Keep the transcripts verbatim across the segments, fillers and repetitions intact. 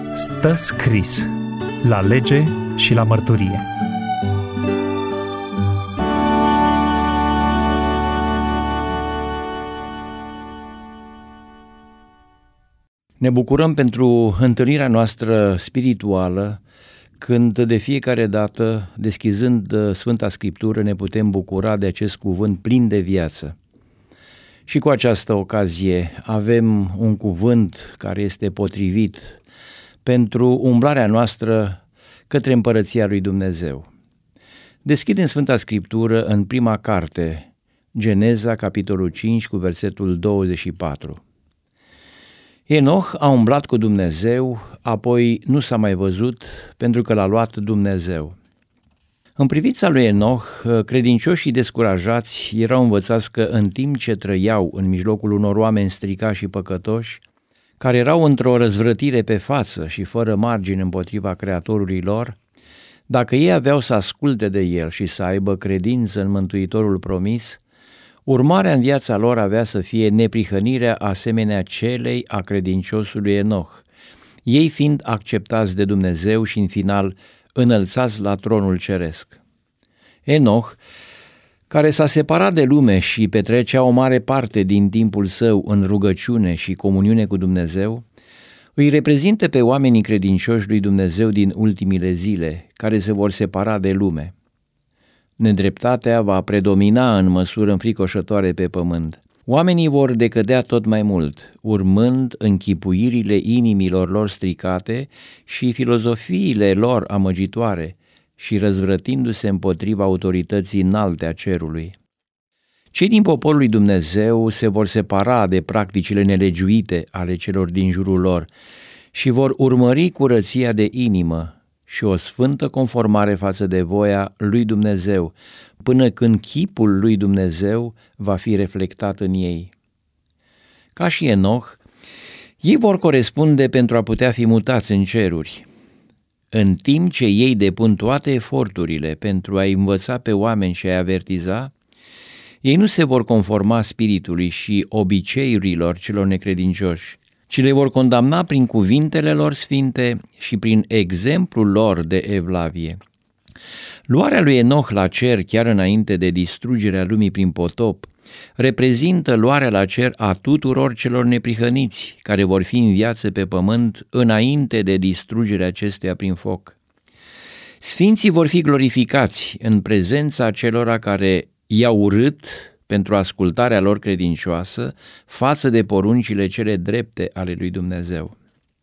Stă scris la lege și la mărturie. Ne bucurăm pentru întâlnirea noastră spirituală, când de fiecare dată, deschizând Sfânta Scriptură, ne putem bucura de acest cuvânt plin de viață. Și cu această ocazie avem un cuvânt care este potrivit pentru umblarea noastră către Împărăția lui Dumnezeu. Deschidem Sfânta Scriptură în prima carte, Geneza, capitolul cinci, cu versetul douăzeci și patru. Enoch a umblat cu Dumnezeu, apoi nu s-a mai văzut pentru că l-a luat Dumnezeu. În privința lui Enoch, credincioșii descurajați erau învățați că în timp ce trăiau în mijlocul unor oameni stricați și păcătoși, care erau într-o răzvrătire pe față și fără margini împotriva Creatorului lor, dacă ei aveau să asculte de El și să aibă credință în Mântuitorul promis, urmarea în viața lor avea să fie neprihănirea asemenea celei a credinciosului Enoch, ei fiind acceptați de Dumnezeu și în final înălțați la tronul ceresc. Enoch, care s-a separat de lume și petrecea o mare parte din timpul său în rugăciune și comuniune cu Dumnezeu, îi reprezintă pe oamenii credincioși lui Dumnezeu din ultimile zile, care se vor separa de lume. Nedreptatea va predomina în măsură înfricoșătoare pe pământ. Oamenii vor decădea tot mai mult, urmând închipuirile inimilor lor stricate și filozofiile lor amăgitoare și răzvrătindu-se împotriva autorității înalte a cerului. Cei din poporul lui Dumnezeu se vor separa de practicile nelegiuite ale celor din jurul lor și vor urmări curăția de inimă și o sfântă conformare față de voia lui Dumnezeu, până când chipul lui Dumnezeu va fi reflectat în ei. Ca și Enoch, ei vor corespunde pentru a putea fi mutați în ceruri. În timp ce ei depun toate eforturile pentru a învăța pe oameni și a avertiza, ei nu se vor conforma spiritului și obiceiurilor celor necredincioși, ci le vor condamna prin cuvintele lor sfinte și prin exemplul lor de evlavie. Luarea lui Enoch la cer chiar înainte de distrugerea lumii prin potop reprezintă luarea la cer a tuturor celor neprihăniți care vor fi în viață pe pământ înainte de distrugerea acestuia prin foc. Sfinții vor fi glorificați în prezența celora care i-au urât pentru ascultarea lor credincioasă față de poruncile cele drepte ale lui Dumnezeu.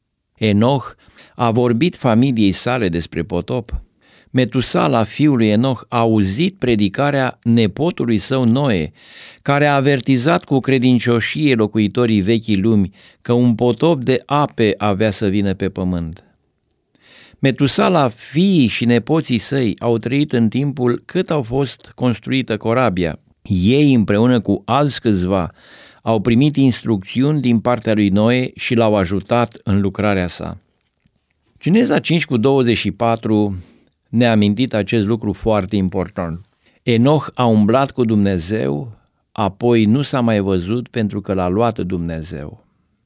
Enoch a vorbit familiei sale despre potop. Metusala, fiul lui Enoch, a auzit predicarea nepotului său Noe, care a avertizat cu credincioșie locuitorii vechii lumi că un potop de ape avea să vină pe pământ. Metusala, fiii și nepoții săi au trăit în timpul cât au fost construită corabia. Ei, împreună cu alți câțiva, au primit instrucțiuni din partea lui Noe și l-au ajutat în lucrarea sa. Geneza cinci cu douăzeci și patru ne-a amintit acest lucru foarte important. Enoch a umblat cu Dumnezeu, apoi nu s-a mai văzut pentru că l-a luat Dumnezeu.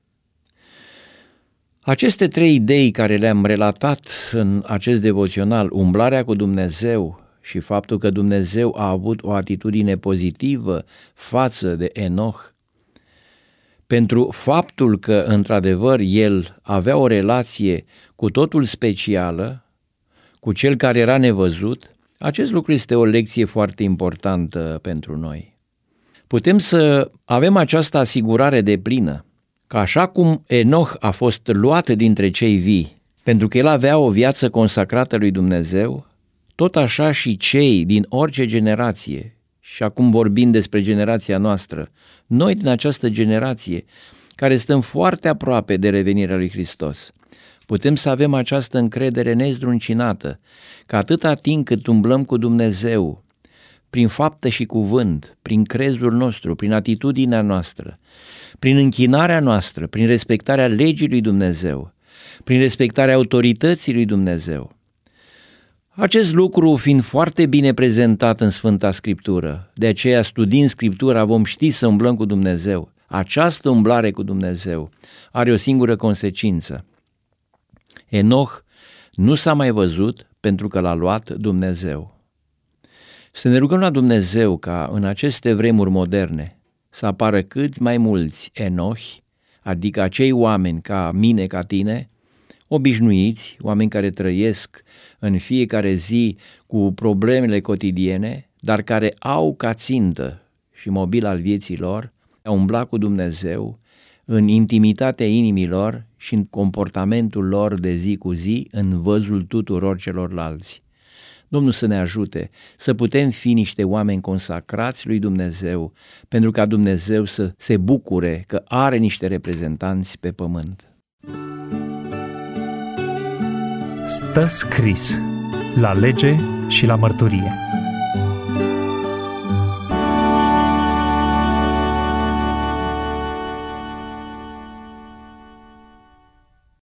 Aceste trei idei care le-am relatat în acest devoțional, umblarea cu Dumnezeu și faptul că Dumnezeu a avut o atitudine pozitivă față de Enoch, pentru faptul că, într-adevăr, el avea o relație cu totul specială, cu cel care era nevăzut, acest lucru este o lecție foarte importantă pentru noi. Putem să avem această asigurare deplină, că așa cum Enoch a fost luat dintre cei vii, pentru că el avea o viață consacrată lui Dumnezeu, tot așa și cei din orice generație, și acum vorbim despre generația noastră, noi din această generație, care stăm foarte aproape de revenirea lui Hristos, putem să avem această încredere nezdruncinată, că atâta timp cât umblăm cu Dumnezeu, prin faptă și cuvânt, prin crezul nostru, prin atitudinea noastră, prin închinarea noastră, prin respectarea legii lui Dumnezeu, prin respectarea autorității lui Dumnezeu, acest lucru fiind foarte bine prezentat în Sfânta Scriptură, de aceea studiind Scriptura vom ști să umblăm cu Dumnezeu. Această umblare cu Dumnezeu are o singură consecință. Enoch nu s-a mai văzut pentru că l-a luat Dumnezeu. Să ne rugăm la Dumnezeu ca în aceste vremuri moderne să apară cât mai mulți Enohi, adică acei oameni ca mine, ca tine, obișnuiți, oameni care trăiesc în fiecare zi cu problemele cotidiene, dar care au ca țintă și mobil al vieții lor a umbla cu Dumnezeu în intimitatea inimilor și în comportamentul lor de zi cu zi în văzul tuturor celorlalți. Domnul să ne ajute să putem fi niște oameni consacrați lui Dumnezeu, pentru ca Dumnezeu să se bucure că are niște reprezentanți pe pământ. Stă scris la lege și la mărturie.